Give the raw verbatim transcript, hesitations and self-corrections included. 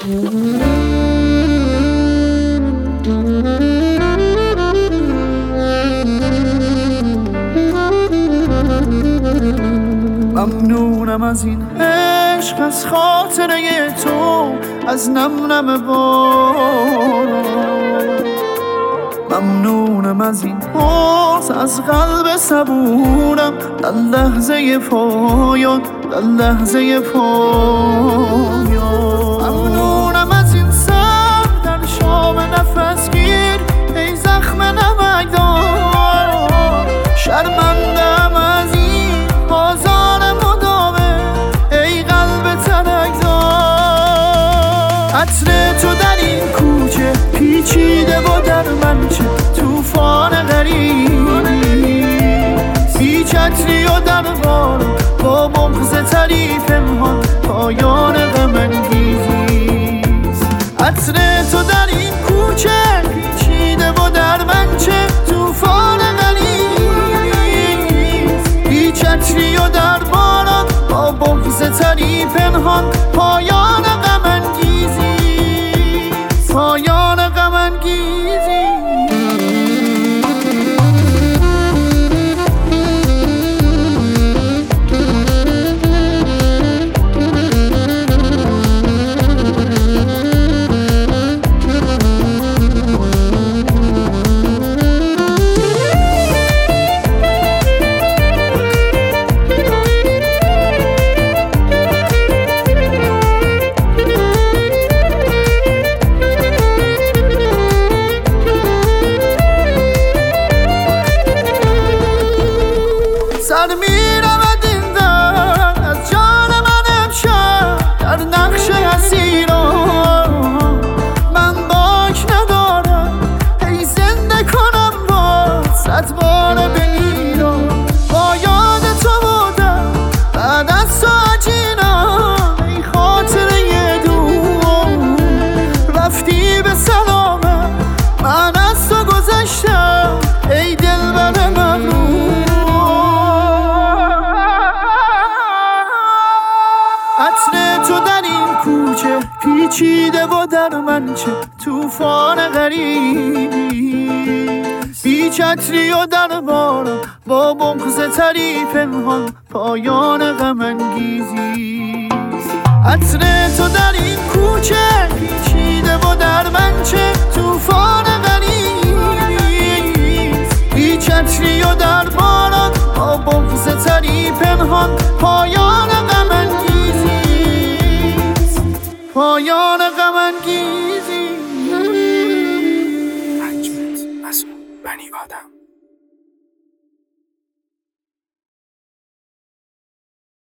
ممنونم از این عشق، از خاطره تو، از نم نم باران. ممنونم از این باز، از قلب صبورم در لحظه پایان، در لحظه پایان. ممنونم از این سر در شام نفس گیر، ای زخم نمکدار. شرمندم از این بازار مداوم، ای قلب تنکدار. عطر تو در این کوچه پیچیده و در من چه توفان غریبی. بی چتری و در بار با بغض تری پنهان، پایان غم انگیزیست. عطر تو در این کوچه پیچیده و در من چه توفان غریبیست. بی چتری و در باران با بغض تری پنهان، پایان غم انگیزیست. پایان غم انگیزیست. سر میرود این در از جان من امشب، در نقش اسیران. من باک ندارم ای زنده کنم باز صد بار بمیرم. با یاد تو بودم بعد از تو عجینم، ای خاطره دور. رفتی به سلامت من از تو گذشتم، ای دلبر مغرور. عطر تو در این کوچه پیچیده و در من چه توفان غریبی. بی چتری و در بارم با بغض تری پنهان، پایان غم انگیزیست. عطر تو در این کوچه پیچیده و در من چه توفان غریبیست. بی چتری و در بارم با بغض تری پنهان، پایان غم انگیزیست. پایان غم انگیزی. حکمت مسئول بنی آدم.